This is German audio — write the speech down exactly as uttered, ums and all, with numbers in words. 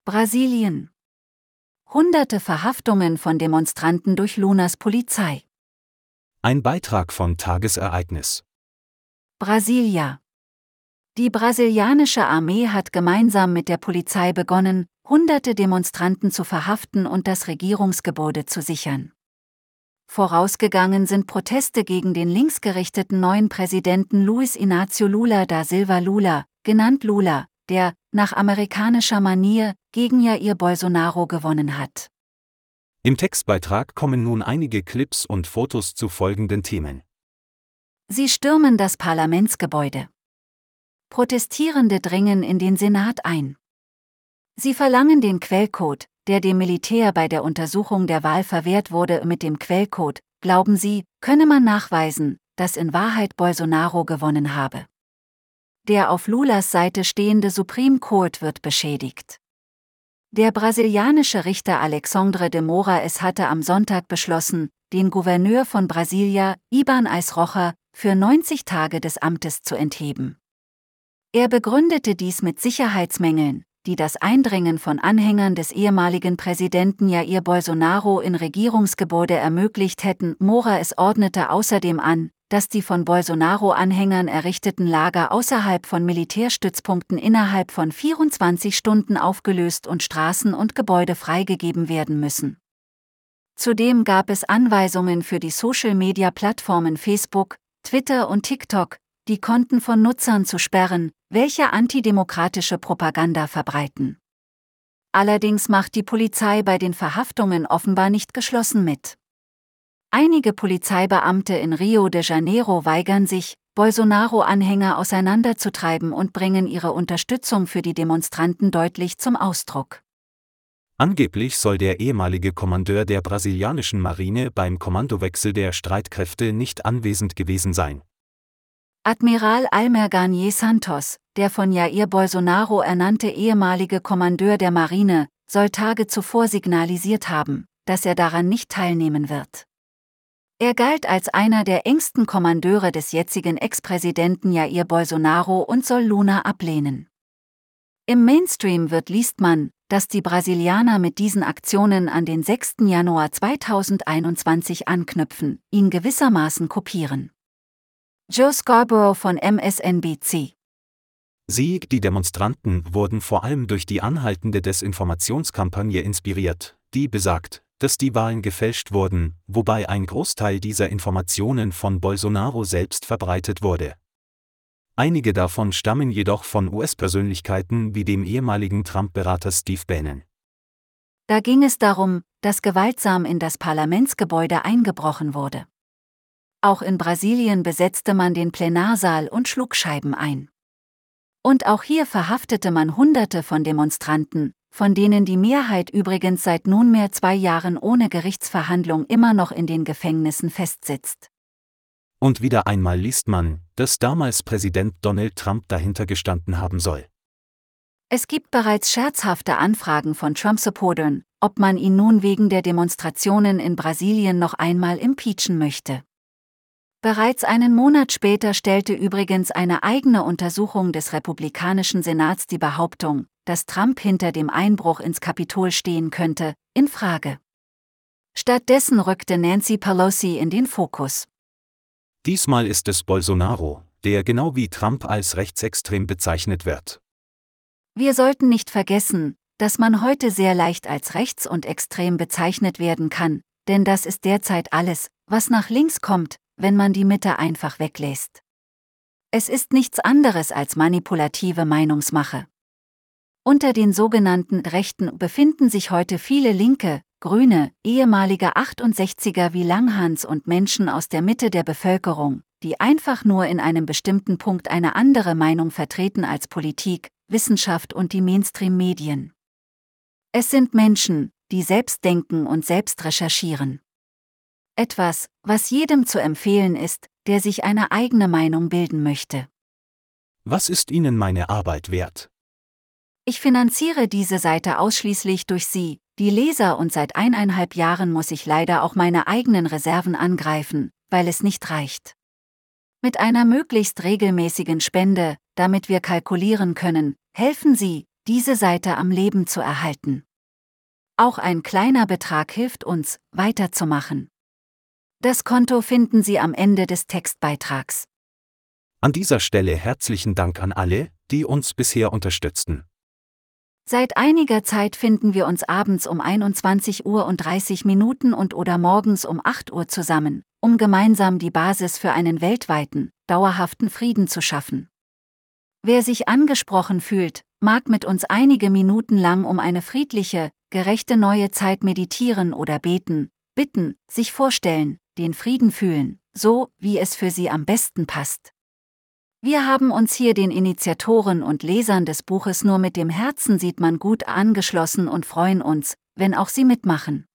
Brasilien. Hunderte Verhaftungen von Demonstranten durch Lunas Polizei. Ein Beitrag von Tagesereignis. Brasilia. Die brasilianische Armee hat gemeinsam mit der Polizei begonnen, hunderte Demonstranten zu verhaften und das Regierungsgebäude zu sichern. Vorausgegangen sind Proteste gegen den linksgerichteten neuen Präsidenten Luiz Inácio Lula da Silva Lula, genannt Lula, der, nach amerikanischer Manier, gegen Jair Bolsonaro gewonnen hat. Im Textbeitrag kommen nun einige Clips und Fotos zu folgenden Themen. Sie stürmen das Parlamentsgebäude. Protestierende dringen in den Senat ein. Sie verlangen den Quellcode, der dem Militär bei der Untersuchung der Wahl verwehrt wurde. Mit dem Quellcode, glauben sie, könne man nachweisen, dass in Wahrheit Bolsonaro gewonnen habe. Der auf Lulas Seite stehende Supreme Court wird beschädigt. Der brasilianische Richter Alexandre de Moraes hatte am Sonntag beschlossen, den Gouverneur von Brasilia, Ibanez Rocha, für neunzig Tage des Amtes zu entheben. Er begründete dies mit Sicherheitsmängeln, die das Eindringen von Anhängern des ehemaligen Präsidenten Jair Bolsonaro in Regierungsgebäude ermöglicht hätten. Moraes ordnete außerdem an, dass die von Bolsonaro-Anhängern errichteten Lager außerhalb von Militärstützpunkten innerhalb von vierundzwanzig Stunden aufgelöst und Straßen und Gebäude freigegeben werden müssen. Zudem gab es Anweisungen für die Social-Media-Plattformen Facebook, Twitter und TikTok, die Konten von Nutzern zu sperren, welche antidemokratische Propaganda verbreiten. Allerdings macht die Polizei bei den Verhaftungen offenbar nicht geschlossen mit. Einige Polizeibeamte in Rio de Janeiro weigern sich, Bolsonaro-Anhänger auseinanderzutreiben und bringen ihre Unterstützung für die Demonstranten deutlich zum Ausdruck. Angeblich soll der ehemalige Kommandeur der brasilianischen Marine beim Kommandowechsel der Streitkräfte nicht anwesend gewesen sein. Admiral Almir Garnier Santos, der von Jair Bolsonaro ernannte ehemalige Kommandeur der Marine, soll Tage zuvor signalisiert haben, dass er daran nicht teilnehmen wird. Er galt als einer der engsten Kommandeure des jetzigen Ex-Präsidenten Jair Bolsonaro und soll Lula ablehnen. Im Mainstream wird liest man, dass die Brasilianer mit diesen Aktionen an den sechsten Januar zweitausendeinundzwanzig anknüpfen, ihn gewissermaßen kopieren. Joe Scarborough von M S N B C. Sie, die Demonstranten, wurden vor allem durch die anhaltende Desinformationskampagne inspiriert, die besagt, dass die Wahlen gefälscht wurden, wobei ein Großteil dieser Informationen von Bolsonaro selbst verbreitet wurde. Einige davon stammen jedoch von U S-Persönlichkeiten wie dem ehemaligen Trump-Berater Steve Bannon. Da ging es darum, dass gewaltsam in das Parlamentsgebäude eingebrochen wurde. Auch in Brasilien besetzte man den Plenarsaal und schlug Scheiben ein. Und auch hier verhaftete man Hunderte von Demonstranten, von denen die Mehrheit übrigens seit nunmehr zwei Jahren ohne Gerichtsverhandlung immer noch in den Gefängnissen festsitzt. Und wieder einmal liest man, dass damals Präsident Donald Trump dahinter gestanden haben soll. Es gibt bereits scherzhafte Anfragen von Trump-Supportern, ob man ihn nun wegen der Demonstrationen in Brasilien noch einmal impeachen möchte. Bereits einen Monat später stellte übrigens eine eigene Untersuchung des republikanischen Senats die Behauptung, dass Trump hinter dem Einbruch ins Kapitol stehen könnte, in Frage. Stattdessen rückte Nancy Pelosi in den Fokus. Diesmal ist es Bolsonaro, der genau wie Trump als rechtsextrem bezeichnet wird. Wir sollten nicht vergessen, dass man heute sehr leicht als rechts und extrem bezeichnet werden kann, denn das ist derzeit alles, was nach links kommt, wenn man die Mitte einfach weglässt. Es ist nichts anderes als manipulative Meinungsmache. Unter den sogenannten Rechten befinden sich heute viele Linke, Grüne, ehemalige achtundsechziger wie Langhans und Menschen aus der Mitte der Bevölkerung, die einfach nur in einem bestimmten Punkt eine andere Meinung vertreten als Politik, Wissenschaft und die Mainstream-Medien. Es sind Menschen, die selbst denken und selbst recherchieren. Etwas, was jedem zu empfehlen ist, der sich eine eigene Meinung bilden möchte. Was ist Ihnen meine Arbeit wert? Ich finanziere diese Seite ausschließlich durch Sie, die Leser, und seit eineinhalb Jahren muss ich leider auch meine eigenen Reserven angreifen, weil es nicht reicht. Mit einer möglichst regelmäßigen Spende, damit wir kalkulieren können, helfen Sie, diese Seite am Leben zu erhalten. Auch ein kleiner Betrag hilft uns, weiterzumachen. Das Konto finden Sie am Ende des Textbeitrags. An dieser Stelle herzlichen Dank an alle, die uns bisher unterstützten. Seit einiger Zeit finden wir uns abends um einundzwanzig Uhr und dreißig Minuten und oder morgens um acht Uhr zusammen, um gemeinsam die Basis für einen weltweiten, dauerhaften Frieden zu schaffen. Wer sich angesprochen fühlt, mag mit uns einige Minuten lang um eine friedliche, gerechte neue Zeit meditieren oder beten, bitten, sich vorstellen, den Frieden fühlen, so wie es für Sie am besten passt. Wir haben uns hier den Initiatoren und Lesern des Buches Nur mit dem Herzen sieht man gut angeschlossen und freuen uns, wenn auch Sie mitmachen.